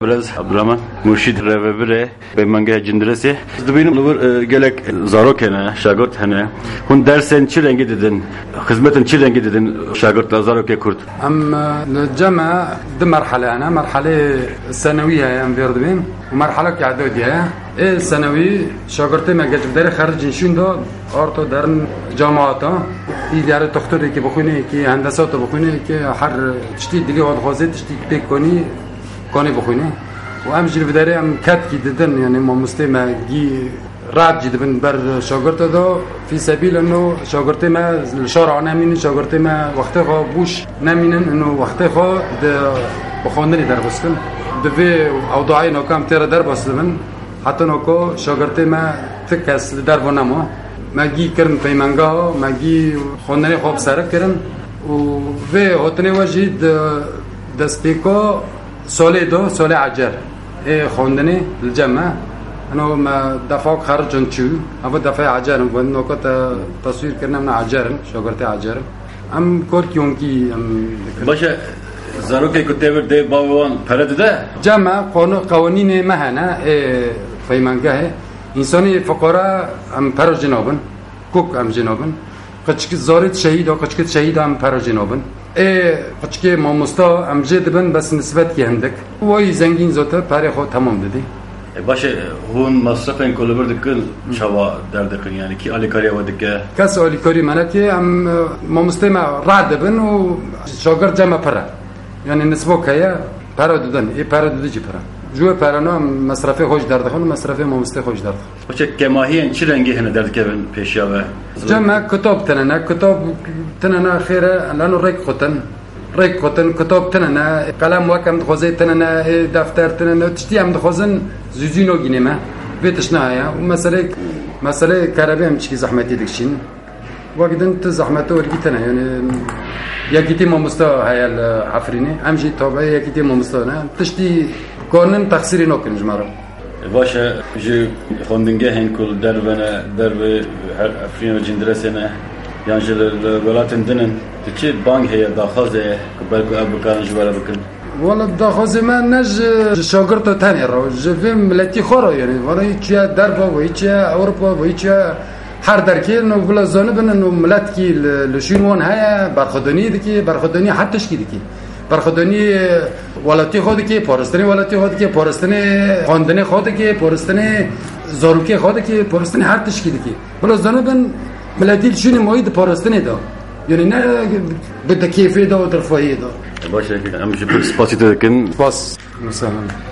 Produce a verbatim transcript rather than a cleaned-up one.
Biraz Abdurrahman Murşid Revebire be manga cindresi. Dibinin olur gelek zarok hene, şagird hene. Hun dersen çi rengi dedin, hizmetin çi rengi dedin şagirdla zarok kurt. Am الجامعة دي مرحلة أنا مرحلة ثانوية يعني بيردبين ومرحلة إعدادية. إيه ثانوي شاگردی ما جت بداری خارج نشون داد آرتو درن جامعات ایداره دکتری که بخونی که هندسات بخونی که هر چیزی دیگه واد خواسته چیزی پیک کنی کنی بخونی و همچنین بداری هم کات کی دیدن یعنی ما مستم گی راد جد بن بر شاگرد دو فی سبیل انه شاگردی ما الشارع نمین شاگردی ما وقتی خو بوش نمینن انه وقتی خو بخوندنی در بستن دوی اوضاعی نکام تر در بستن حتی نکو شاگردی ما تکس در بنامو ماگی کرن پیمانگا ماگی خوندنی خوب سر کرن و وی هتنی وجید دست بیکو سالی دو سالی عجر ای خوندنی الجامعه أنا ما دفعك خارجن شو أبغى دفع عجارم وإنه كنت تصوير كنا من عجارم شغلتي عجارم أم كورك يومكي أم باشه زاروكي كتير ده باوان فرد ده جامعة قانون قوانين مهنا في منجاه إنساني فقراء أم فرج جنابن كوك أم جنابن قشك زارت شهيد أو قشك شهيد أم فرج جنابن إيه قشك ما مستا أم جدبن بس نسبت كهندك وای زنگین زوته پاره خود تمام دادی باشه هون مصرفن کلبر دکل شوا در دکن یعنی کی آلیکاری و دکه کس آلیکاری منه که ام ما مستم رعد بن و شاگرد جمع پره یعنی نسبت که پره دادن ای پره دادی چی پره جو پره نه مصرفه خوش در دخون مصرفه ما مست خوش در باشه کماهی چی رنگی هن در دکه پیشیا و جمع کتاب تنه کتاب تنه خیره لانو ریک خودن ریک خودن کتاب تنه قلم وکم دخوزه تنه دفتر تنه تشتی هم دخوزن زوزینو گینه بیتش نه یا و مسئله مسئله کاربی هم چی زحمتی دکشین وقتی تو زحمتو ورگیتنه یعنی یکی ما مستا هیال عفرینه همچی طبعی یکی ما مستا نه تشتی کارن تقصیری نکنیش مرا باشه جو خوندنگه هن کل در بنا در به عفرین و جندرسه نه یعنی جل ولاتن دنن تچی بانک هیا داخازه کبرکو ابو کارن جوال بکن والله داخوز من نج شاگرد تاني رو جفم ملتی خورا يعني ولی چه دربا و چه اروپا و چه هر درکی نو ولا زانه بن نو ملت کی لشینوان های برخدانی دکی برخدانی حتش کی دکی برخدانی ولتی خود کی پارستانی ولتی خود کی پارستانی خواندنی خود کی پارستانی زاروکی خود کی پارستانی حتش کی دکی ولا زانه بن ملتی لشین موید پارستانی دا يعني نه بده كيفية ده وترفاهية ده باشه همش سپاسی دکن سپاس مثلا